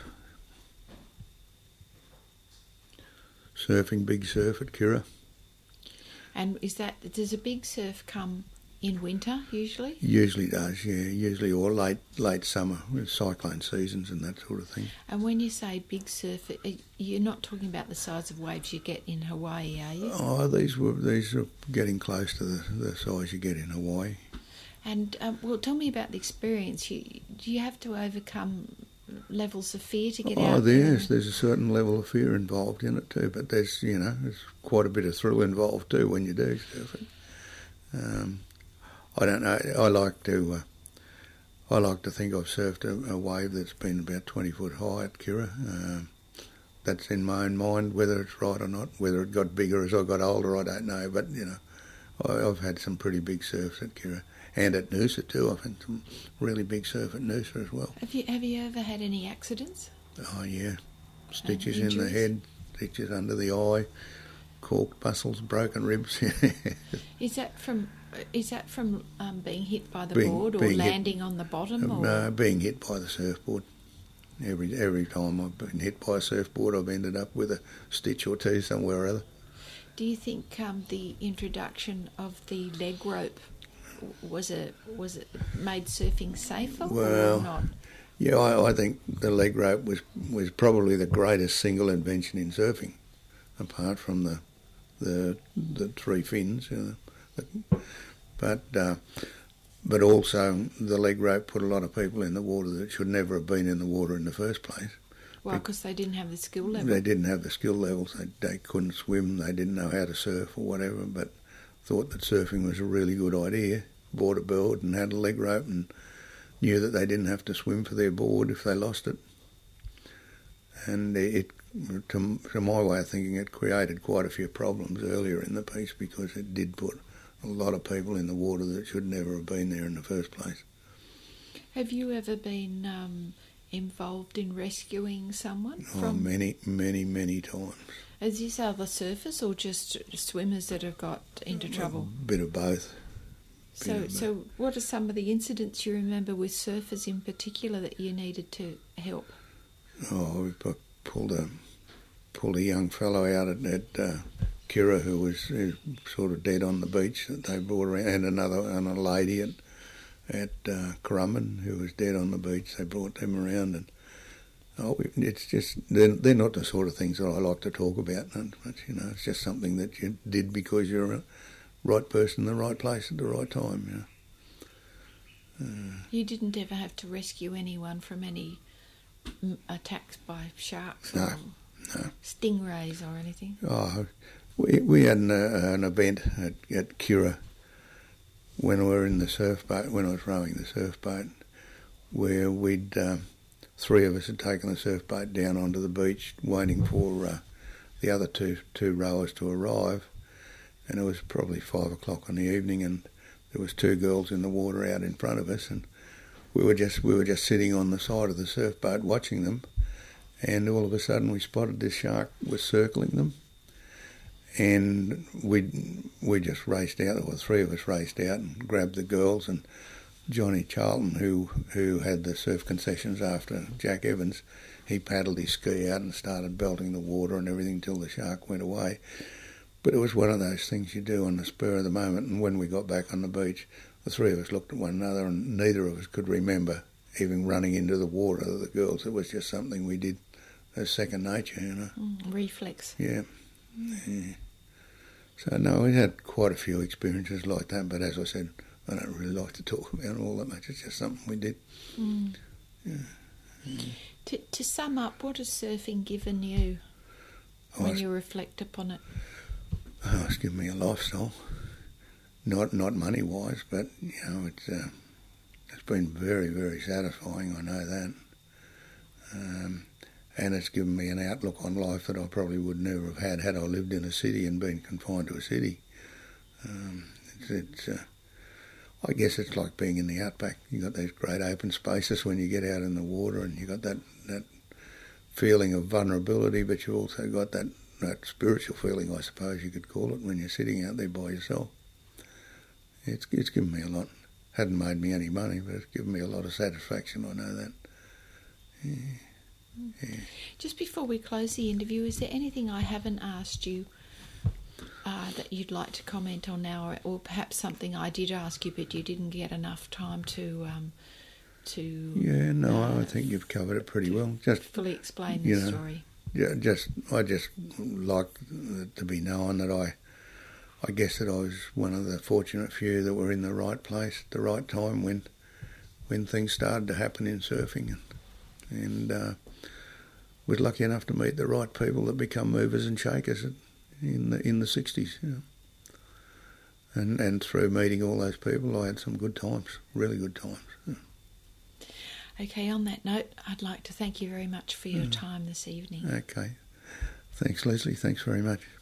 Surfing Big Surf at Kirra.
And is that, does a big surf come in winter usually?
Usually does, yeah. Usually, or late late summer, with cyclone seasons and that sort of thing.
And when you say big surf, you're not talking about the size of waves you get in Hawaii, are you?
Oh, these were these are getting close to the, the size you get in Hawaii.
And um, well, tell me about the experience. You, do you have to overcome levels of fear to get
oh,
out?
Oh,
there?
there's there's a certain level of fear involved in it too, but there's you know there's quite a bit of thrill involved too when you do surf it. Um, I don't know. I like to. Uh, I like to think I've surfed a, a wave that's been about twenty foot high at Kirra. Uh, that's in my own mind. Whether it's right or not, whether it got bigger as I got older, I don't know. But you know, I, I've had some pretty big surfs at Kirra, and at Noosa too. I've had some really big surf at Noosa as well.
Have you Have you ever had any accidents?
Oh yeah, stitches
um,
in the head, stitches under the eye, corked muscles, broken ribs.
Is that from? Is that from um, being hit by the
being,
board or landing hit, on the bottom? Or?
No, being hit by the surfboard. Every every time I've been hit by a surfboard, I've ended up with a stitch or two somewhere or other.
Do you think um, the introduction of the leg rope was a was it made surfing safer
well,
or not?
Yeah, I, I think the leg rope was was probably the greatest single invention in surfing, apart from the the the three fins. You know. But uh, but also the leg rope put a lot of people in the water that should never have been in the water in the first place.
Well, because they didn't have the skill level.
They didn't have the skill levels. They, they couldn't swim. They didn't know how to surf or whatever, but thought that surfing was a really good idea. Bought a board and had a leg rope and knew that they didn't have to swim for their board if they lost it. And it, to, to my way of thinking, it created quite a few problems earlier in the piece because it did put a lot of people in the water that should never have been there in the first place.
Have you ever been um, involved in rescuing someone?
Oh,
from
many, many, many times.
Is this other surfers or just swimmers that have got into trouble?
A bit of both. Bit
So,
of both.
so what are some of the incidents you remember with surfers in particular that you needed to help?
Oh, we pu- pulled a pulled a young fellow out at, at uh, Kira who was uh, sort of dead on the beach that they brought around, and another and a lady at at uh, Currumbin who was dead on the beach. They brought them around, and oh, it's just they're, they're not the sort of things that I like to talk about. But you know, it's just something that you did because you're a right person in the right place at the right time. You know. Uh,
You didn't ever have to rescue anyone from any mm, attacks by sharks
No,
or
no.
stingrays or anything?
Oh, we we had an, uh, an event at, at Kira when we were in the surf boat, when I was rowing the surf boat, where we'd um, three of us had taken the surf boat down onto the beach, waiting for uh, the other two two rowers to arrive, and it was probably five o'clock in the evening, and there was two girls in the water out in front of us, and we were just we were just sitting on the side of the surf boat watching them, and all of a sudden we spotted this shark was circling them. And we we just raced out, or three of us raced out and grabbed the girls, and Johnny Charlton, who who had the surf concessions after Jack Evans, he paddled his ski out and started belting the water and everything till the shark went away. But it was one of those things you do on the spur of the moment, and when we got back on the beach, the three of us looked at one another and neither of us could remember even running into the water of the girls. It was just something we did as second nature, you know.
Mm, reflex.
Yeah. Yeah. So, no, we had quite a few experiences like that, but as I said, I don't really like to talk about all that much. It's just something we did.
Mm.
Yeah. Yeah.
To, to sum up, what has surfing given you
Oh,
when
it's,
you reflect upon it?
oh, it's given me a lifestyle. Not not money-wise, but, you know, it's, uh, it's been very, very satisfying, I know that. Um, And it's given me an outlook on life that I probably would never have had had I lived in a city and been confined to a city. Um, it's, it's uh, I guess it's like being in the outback. You've got these great open spaces when you get out in the water, and you've got that, that feeling of vulnerability, but you've also got that, that spiritual feeling, I suppose you could call it, when you're sitting out there by yourself. It's, it's given me a lot. Hadn't made me any money, but it's given me a lot of satisfaction, I know that. Yeah. Yeah.
Just before we close the interview, is there anything I haven't asked you uh, that you'd like to comment on now, or, or perhaps something I did ask you but you didn't get enough time to um, to
Yeah, no,
uh,
I think you've covered it pretty well. Just
fully explain
you
the
know,
story?
Yeah, just I just like it to be known that I, I guess that I was one of the fortunate few that were in the right place at the right time when, when things started to happen in surfing, and, and uh, was lucky enough to meet the right people that become movers and shakers in the in the sixties. You know. And and through meeting all those people, I had some good times, really good times. Yeah.
Okay, on that note, I'd like to thank you very much for your
Mm.
time this evening.
Okay. Thanks, Leslie. Thanks very much.